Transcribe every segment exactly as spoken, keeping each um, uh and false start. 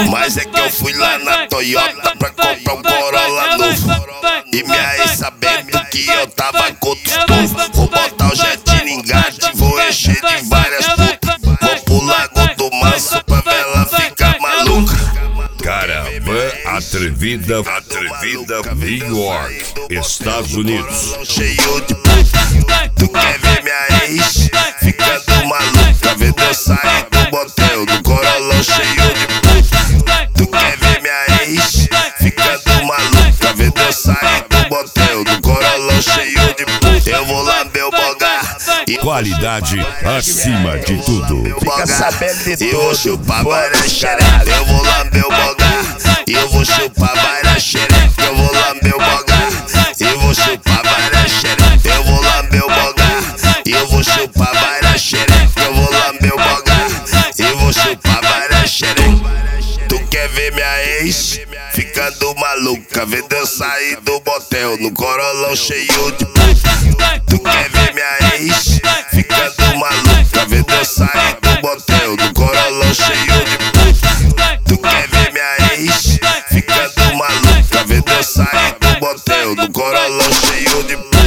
Mas é que eu fui lá na Toyota pra comprar um Corolla novo. E minha ex sabendo que eu tava com outros povos. Vou botar o jet no engate, vou encher de várias putas. Vou pro Lago do Manso pra ver ela ficar maluca. Caravana Atrevida, Atrevida, New York, Estados Unidos. Cheio de puta. Tu quer ver minha ex ficando maluca? Vê eu sair do motel do Corolla cheio de puta. Tu quer ver minha ex ficando maluca? Vê eu sair do motel do Corolla cheio de puta. Eu vou lamber o bogar e qualidade acima de tudo. Fica sabendo de tudo. Eu vou chupar várias xereca. Eu vou lamber o bogar e eu vou chupar várias xereca. Eu vou lamber o bogar e eu vou chupar várias xereca. Eu vou lamber o bogar e eu vou chupar várias xereca. Eu vou lamber o bogar e eu vou chupar várias xereca. Tu quer ver minha ex ficando maluca? Vê eu sair do motel no Corolla cheio de puta. Tu quer ver minha ex ficando maluca? Vê eu sair do motel no Corolla cheio de puta. Tu quer ver minha ex ficando maluca? Vê eu sair do motel no Corolla cheio de puta.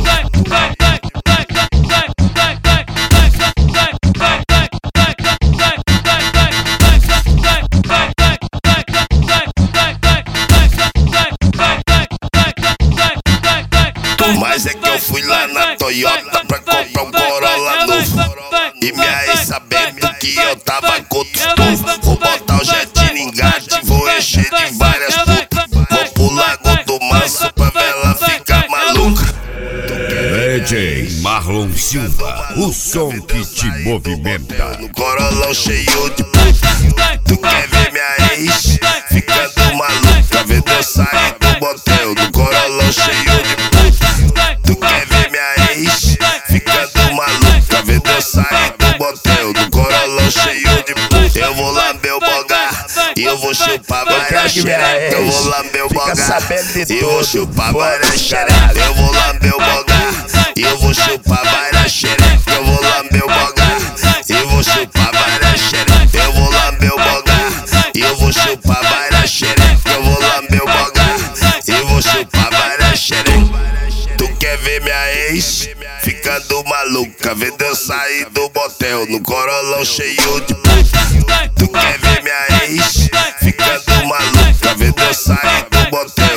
Mas é que eu fui lá na Toyota pra comprar um Corolla novo. E minha ex sabendo que eu tava com outros povos. Vou botar o jet no engate, vou encher de várias putas. Vou pro Lago do Manso pra ver ela ficar maluca. D J Marlon Silva, o som que te movimenta. No Corolla cheio de puta. Tu quer ver minha ex ficando maluca? Vê eu sair do motel do Corolla cheio de puta. Tu quer ver minha ex ficando maluca? Vê eu sair do motel do Corolla cheio de puta. Eu vou lamber o bogar e eu vou chupar várias xereca. Eu vou lamber o bogar e eu vou chupar várias xereca. Eu vou lamber o bogar e eu vou chupar várias xereca. Eu vou lamber o bogar e eu vou chupar várias xereca. Eu vou lamber o bogar e eu vou chupar várias xereca. Eu vou lamber o bogar e eu vou chupar várias xereca. Tu quer ver minha ex ficando maluca? Vê eu sair do motel no Corolla cheio de puta. Tu quer ver minha ex ficando maluca? Vê eu sair do motel